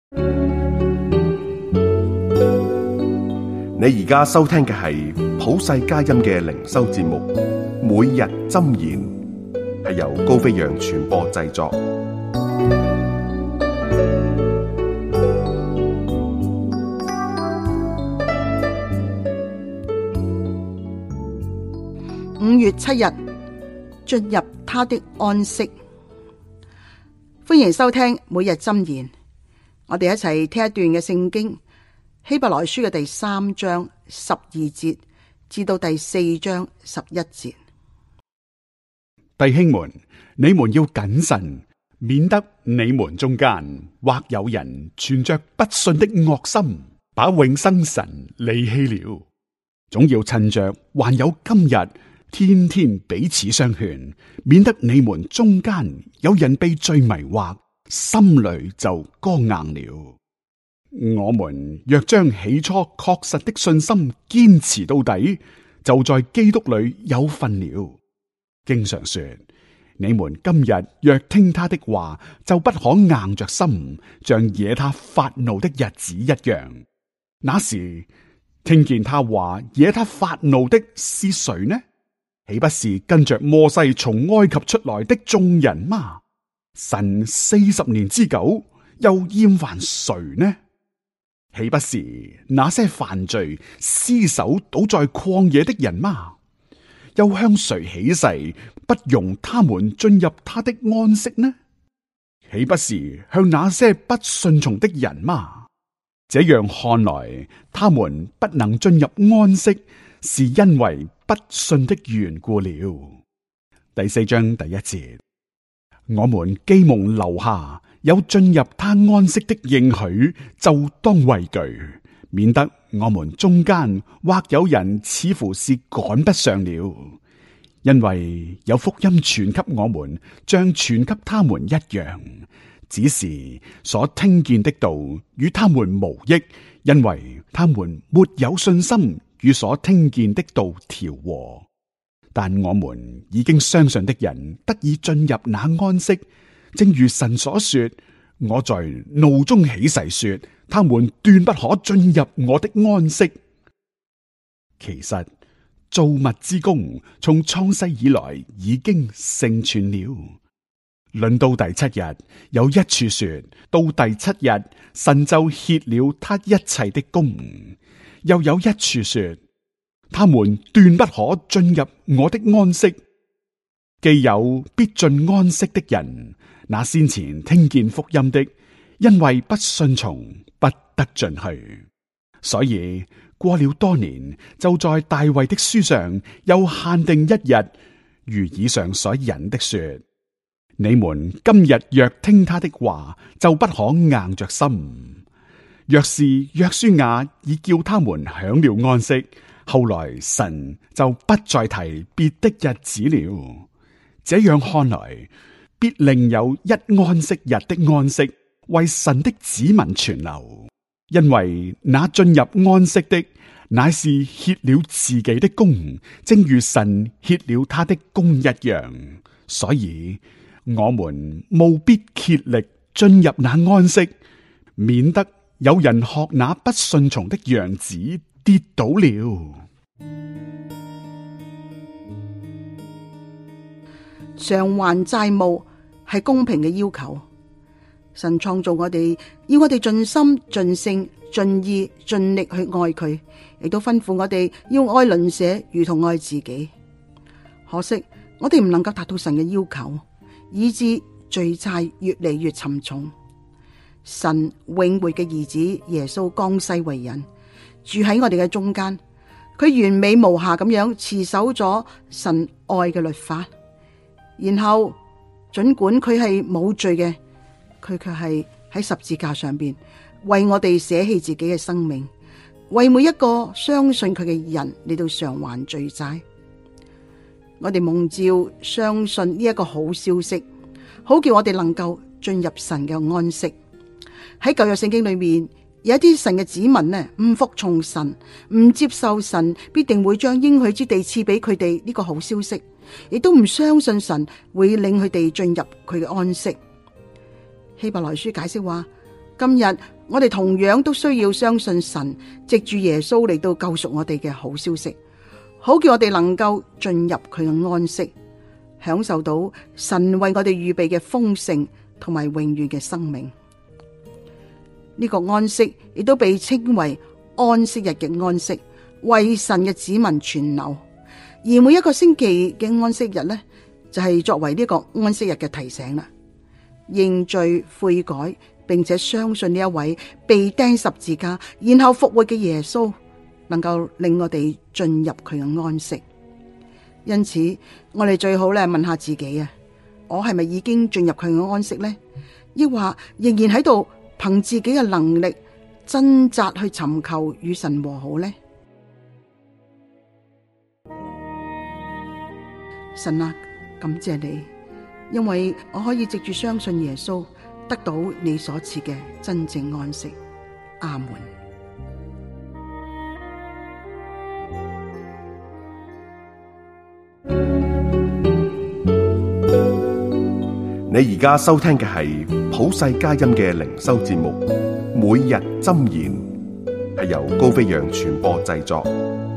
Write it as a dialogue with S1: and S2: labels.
S1: 你而家收聽嘅係普世佳音嘅靈修節目，每日箴言，係由高飛揚傳播製作。
S2: 5月7日，進入他的安息。歡迎收聽每日箴言，我哋一齊聽一段嘅聖經，希伯來書嘅第3章12節至到第4章11節。
S3: 弟兄們，你們要謹慎，免得你們中間或有人存着不信的惡心，把永生神離棄了。總要趁着還有今日，天天彼此相勸，免得你們中間有人被罪迷惑，心裏就剛硬了。我們若將起初確實的信心堅持到底，就在基督裏有份了。經常說，你們今日若聽他的話，就不可硬着心，像惹他發怒的日子一樣。那時聽見他話惹他發怒的是誰呢？豈不是跟着摩西從埃及出來的眾人嗎？神40年之久，又厭煩誰呢？豈不是那些犯罪屍首倒在曠野的人嗎？又向誰起誓，不容他們進入他的安息呢？豈不是向那些不順從的人嗎？這樣看來，他們不能進入安息，是因為不信的緣故了。第4章第1節，我們既蒙留下有進入他安息的應許，就當畏懼，免得我們中間或有人似乎是趕不上了。因為有福音傳給我們，像傳給他們一樣，只是所聽見的道與他們無益，因為他們沒有信心與所聽見的道調和。但我們已經相信的人得以進入那安息，正如神所說，我在怒中起誓說，他們斷不可進入我的安息。其實造物之功從創世以來已經成全了。論到第7日，有一處說，到第7日，神就歇了他一切的功。又有一處說，他們斷不可進入我的安息。既有必進安息的人，那先前聽見福音的，因為不順從，不得進去。所以過了多年，就在大衛的書上又限定一日，如以上所引的說，你們今日若聽他的話，就不可硬着心。若是約書亞已叫他們享了安息，後來神就不再提別的日子了。這樣看來，必另有一安息日的安息，為神的子民存留。因為那進入安息的，乃是歇了自己的工，正如神歇了他的工一樣。所以我們務必竭力進入那安息，免得有人學那不順從的樣子跌倒了。
S2: 償還債務係公平嘅要求。神創造我哋，要我哋盡心、盡性、盡意、盡力去愛佢，亦都吩咐我哋要愛鄰舍如同愛自己。可惜我哋唔能夠達到神嘅要求，以致罪債越嚟越沉重。神永活嘅兒子耶穌降世為人，住喺我哋嘅中間，佢完美無瑕咁樣持守咗神愛嘅律法，然後盡管佢係冇罪嘅，佢卻係喺十字架上邊為我哋捨棄自己嘅生命，為每一個相信佢嘅人嚟到償還罪債。我哋蒙召相信呢一個好消息，好叫我哋能夠進入神嘅安息。喺舊約聖經裏面，有一啲神嘅子民呢，唔服從神，唔接受神必定會將應許之地賜俾佢哋呢個好消息，亦都唔相信神會令佢哋進入佢嘅安息。希伯來書解釋話， 今日我哋同樣都需要相信神藉住耶穌嚟到救贖我哋嘅好消息，好叫我哋能夠進入佢嘅安息，享受到神為我哋預備嘅豐盛同埋永遠嘅生命。呢個安息亦都被稱為安息日嘅安息，為神嘅子民存留。而每一個星期嘅安息日呢，就係作為呢個安息日嘅提醒啦。認罪悔改，並且相信呢一位被釘十字架然後復活嘅耶穌，能夠令我哋進入佢嘅安息。因此，我哋最好咧問下自己啊，我係咪已經進入佢嘅安息呢？抑或仍然喺度憑自己嘅能力掙扎去尋求與神和好呢？神啊，感謝你，因為我可以藉住相信耶穌，得到你所賜嘅真正安息。阿門。
S1: 你而家收聽嘅係普世佳音嘅靈修節目《每日箴言》，係由高飛揚傳播製作，